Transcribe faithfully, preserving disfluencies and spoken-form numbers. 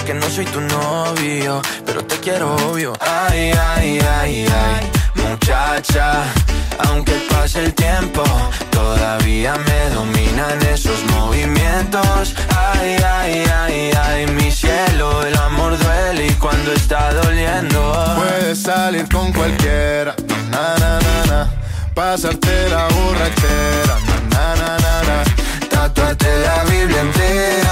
que no soy tu novio, pero te quiero obvio. Ay, ay, ay, ay, muchacha, aunque pase el tiempo, todavía me dominan esos movimientos. Ay, ay, ay, ay, mi cielo, el amor duele y cuando está doliendo. Puedes salir con cualquiera, na, na, na, na. Pasarte la borrachera, na, na, na, na, na. Tatuarte la Biblia entera